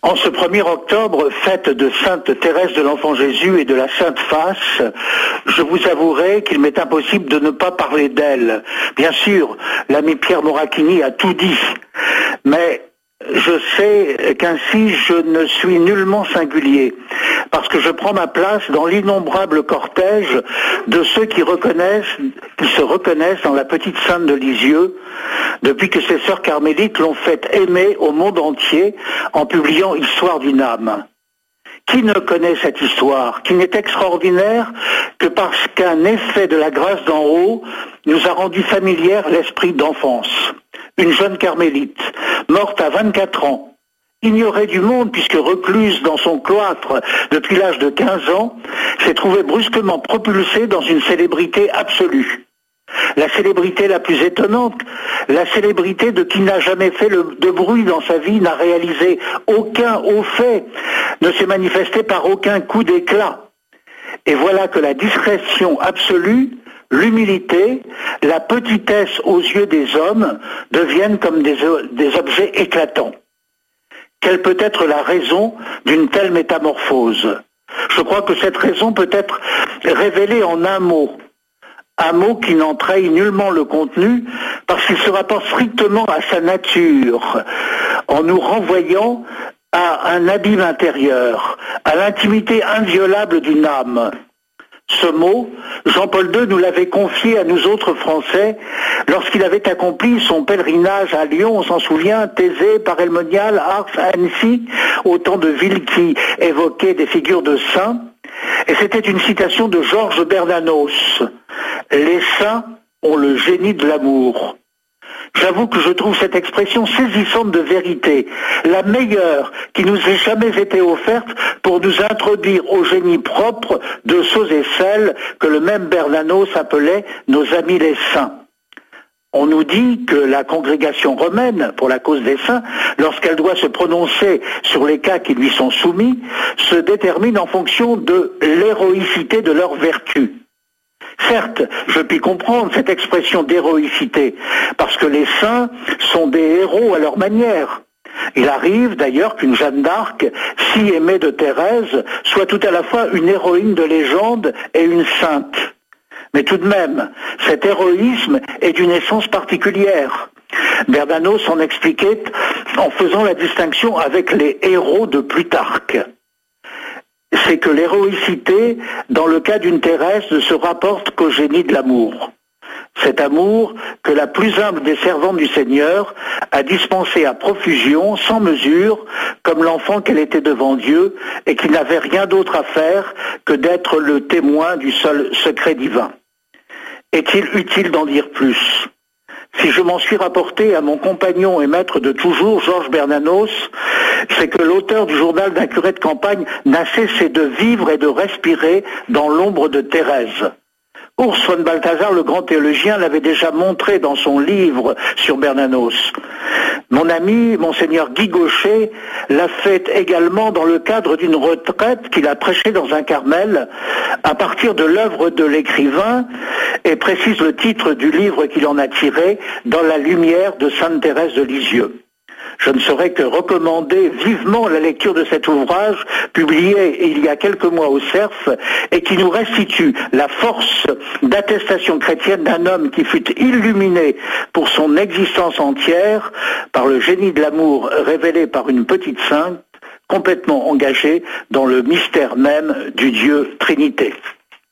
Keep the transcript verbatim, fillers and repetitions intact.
En ce premier octobre, fête de Sainte Thérèse de l'Enfant Jésus et de la Sainte Face, je vous avouerai qu'il m'est impossible de ne pas parler d'elle. Bien sûr, l'ami Pierre Moracchini a tout dit, mais je sais qu'ainsi je ne suis nullement singulier, parce que je prends ma place dans l'innombrable cortège de ceux qui reconnaissent, qui se reconnaissent dans la petite sainte de Lisieux, depuis que ces sœurs carmélites l'ont fait aimer au monde entier en publiant Histoire d'une âme. Qui ne connaît cette histoire, qui n'est extraordinaire que parce qu'un effet de la grâce d'en haut nous a rendu familière l'esprit d'enfance. Une jeune carmélite, morte à vingt-quatre ans, ignorée du monde puisque recluse dans son cloître depuis l'âge de quinze ans, s'est trouvée brusquement propulsée dans une célébrité absolue. La célébrité la plus étonnante, la célébrité de qui n'a jamais fait le, de bruit dans sa vie, n'a réalisé aucun haut fait, ne s'est manifesté par aucun coup d'éclat. Et voilà que la discrétion absolue, l'humilité, la petitesse aux yeux des hommes deviennent comme des, des objets éclatants. Quelle peut être la raison d'une telle métamorphose? Je crois que cette raison peut être révélée en un mot. Un mot qui n'en trahit nullement le contenu, parce qu'il se rapporte strictement à sa nature, en nous renvoyant à un abîme intérieur, à l'intimité inviolable d'une âme. Ce mot, Jean-Paul deux nous l'avait confié à nous autres Français lorsqu'il avait accompli son pèlerinage à Lyon, on s'en souvient, Thésée, Paray-le-Monial, Ars, Annecy, autant de villes qui évoquaient des figures de saints. Et c'était une citation de Georges Bernanos. « Les saints ont le génie de l'amour ». J'avoue que je trouve cette expression saisissante de vérité, la meilleure qui nous ait jamais été offerte pour nous introduire au génie propre de ceux et celles que le même Bernanos appelait nos amis les saints. On nous dit que la congrégation romaine, pour la cause des saints, lorsqu'elle doit se prononcer sur les cas qui lui sont soumis, se détermine en fonction de l'héroïcité de leur vertu. Certes, je puis comprendre cette expression d'héroïcité, parce que les saints sont des héros à leur manière. Il arrive d'ailleurs qu'une Jeanne d'Arc, si aimée de Thérèse, soit tout à la fois une héroïne de légende et une sainte. Mais tout de même, cet héroïsme est d'une essence particulière. Bernanos en expliquait en faisant la distinction avec les héros de Plutarque. C'est que l'héroïcité, dans le cas d'une Thérèse, ne se rapporte qu'au génie de l'amour. Cet amour que la plus humble des servantes du Seigneur a dispensé à profusion, sans mesure, comme l'enfant qu'elle était devant Dieu et qui n'avait rien d'autre à faire que d'être le témoin du seul secret divin. Est-il utile d'en dire plus? Si je m'en suis rapporté à mon compagnon et maître de toujours, Georges Bernanos, c'est que l'auteur du journal d'un curé de campagne n'a cessé de vivre et de respirer dans l'ombre de Thérèse. Urs von Balthasar, le grand théologien, l'avait déjà montré dans son livre sur Bernanos. Mon ami, monseigneur Guy Gaucher, l'a fait également dans le cadre d'une retraite qu'il a prêchée dans un Carmel, à partir de l'œuvre de l'écrivain, et précise le titre du livre qu'il en a tiré, Dans la lumière de Sainte Thérèse de Lisieux. Je ne saurais que recommander vivement la lecture de cet ouvrage, publié il y a quelques mois au Cerf, et qui nous restitue la force d'attestation chrétienne d'un homme qui fut illuminé pour son existence entière par le génie de l'amour révélé par une petite sainte, complètement engagée dans le mystère même du Dieu Trinité.